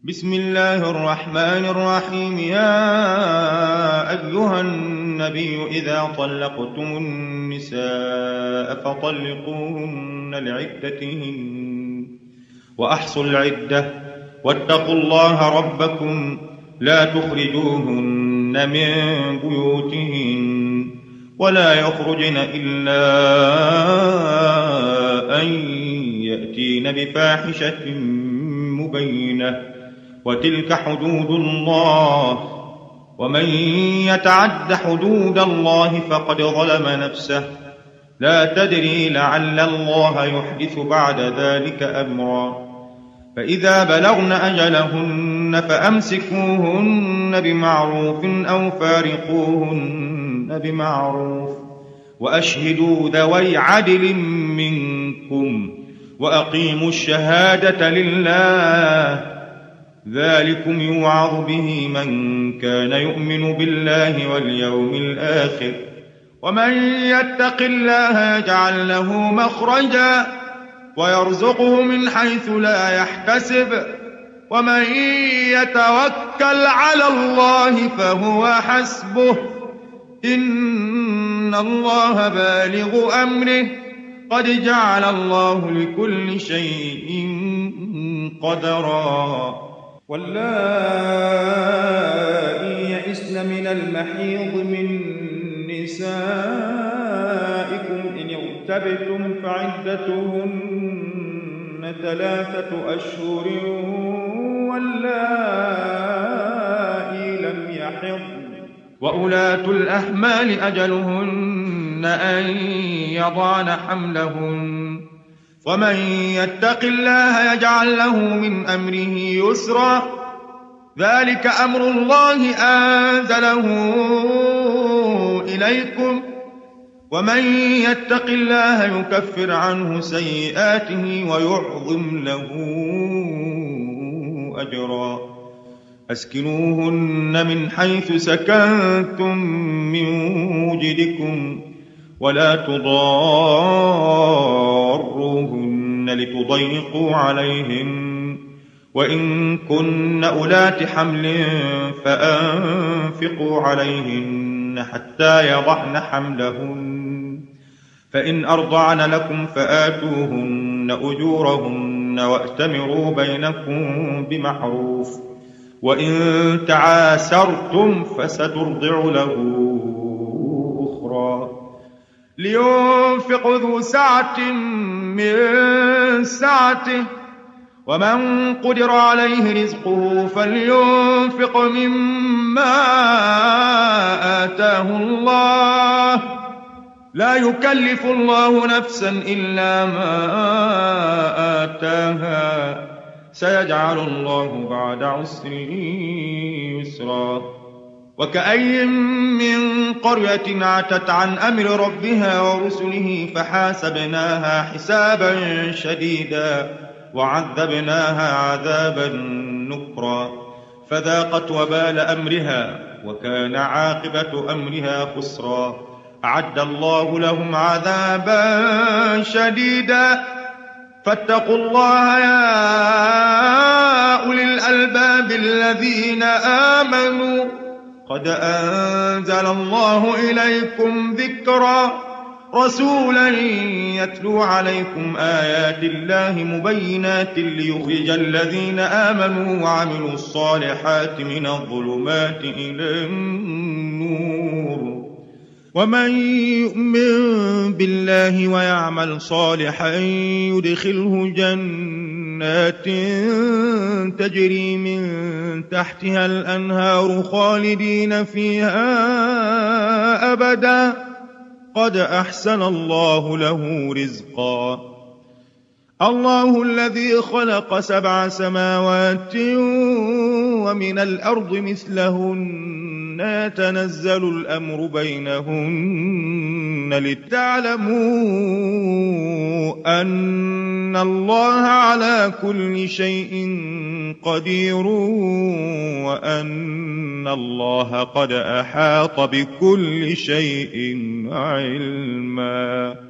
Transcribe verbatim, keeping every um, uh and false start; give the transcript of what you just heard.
بسم الله الرحمن الرحيم. يا أيها النبي إذا طلقتم النساء فطلقوهن لعدتهن وأحصوا العدة واتقوا الله ربكم لا تخرجوهن من بيوتهن ولا يخرجن إلا أن يأتين بفاحشة مبينة وتلك حدود الله ومن يتعد حدود الله فقد ظلم نفسه لا تدري لعل الله يحدث بعد ذلك أمرا. فإذا بلغن أجلهن فأمسكوهن بمعروف أو فارقوهن بمعروف وأشهدوا ذوي عدل منكم وأقيموا الشهادة لله ذلكم يوعظ به من كان يؤمن بالله واليوم الآخر ومن يتق الله يجعل له مخرجا ويرزقه من حيث لا يحتسب ومن يتوكل على الله فهو حسبه إن الله بالغ أمره قد جعل الله لكل شيء قدرا. واللائي يئسن من المحيض من نسائكم إن ارتبتم فعدتهن ثلاثة أشهر واللائي لم يحضن وأولاة الأحمال أجلهن أن يضعن حملهن ومن يتق الله يجعل له من أمره يسرا ذلك أمر الله أنزله إليكم ومن يتق الله يكفر عنه سيئاته ويعظم له أجرا. أسكنوهن من حيث سكنتم من وجدكم ولا تضاروهن لتضيقوا عليهن وإن كن أولات حمل فأنفقوا عليهن حتى يضعن حملهن فإن أرضعن لكم فآتوهن أجورهن وأتمروا بينكم بمعروف وإن تعاسرتم فسترضع له أخرى. لينفق ذو سعة من سعته ومن قدر عليه رزقه فلينفق مما آتاه الله لا يكلف الله نفسا إلا ما آتاها سيجعل الله بعد عسر يسرا. وكأي من قرية عتت عن أمر ربها ورسله فحاسبناها حسابا شديدا وعذبناها عذابا نكرا فذاقت وبال أمرها وكان عاقبة أمرها خسرا. أعد الله لهم عذابا شديدا فاتقوا الله يا أولي الألباب الذين آمنوا قد أنزل الله إليكم ذكرا رسولا يتلو عليكم آيات الله مبينات ليخرج الذين آمنوا وعملوا الصالحات من الظلمات إلى النور ومن يؤمن بالله ويعمل صالحا يدخله جنات تجري من تحتها الأنهار خالدين فيها أبدا قد أحسن الله له رزقا. الله الذي خلق سبع سماوات ومن الأرض مثلهن يتنزل الأمر بينهن لتعلموا أن الله على كل شيء قدير وأن الله قد أحاط بكل شيء علما.